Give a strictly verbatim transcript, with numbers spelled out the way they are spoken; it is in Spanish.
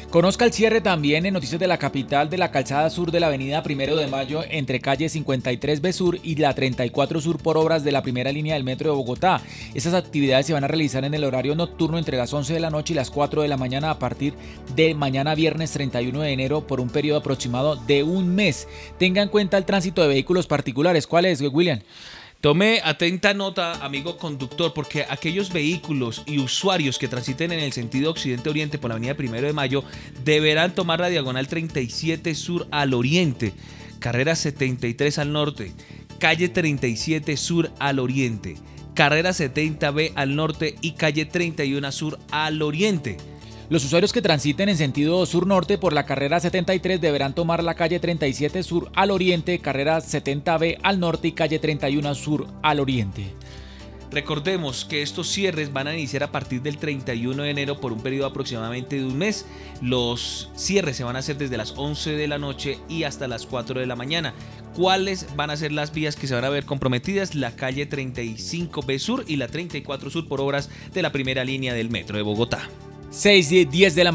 Conozca el cierre también en Noticias de la Capital de la calzada sur de la avenida Primero de Mayo entre calle cincuenta y tres B Sur y la treinta y cuatro Sur por obras de la primera línea del metro de Bogotá. Estas actividades se van a realizar en el horario nocturno entre las once de la noche y las cuatro de la mañana a partir de mañana viernes treinta y uno de enero por un periodo aproximado de un mes. Tenga en cuenta el tránsito de vehículos particulares. ¿Cuál es, William? Tome atenta nota, amigo conductor, porque aquellos vehículos y usuarios que transiten en el sentido occidente-oriente por la avenida Primero de Mayo deberán tomar la diagonal treinta y siete Sur al oriente, carrera setenta y tres al norte, calle treinta y siete Sur al oriente, carrera setenta B al norte y calle treinta y uno Sur al oriente. Los usuarios que transiten en sentido sur-norte por la carrera setenta y tres deberán tomar la calle treinta y siete Sur al oriente, carrera setenta B al norte y calle treinta y uno Sur al oriente. Recordemos que estos cierres van a iniciar a partir del treinta y uno de enero por un periodo aproximadamente de un mes. Los cierres se van a hacer desde las once de la noche y hasta las cuatro de la mañana. ¿Cuáles van a ser las vías que se van a ver comprometidas? La calle treinta y cinco B Sur y la treinta y cuatro Sur por obras de la primera línea del metro de Bogotá. seis y diez de la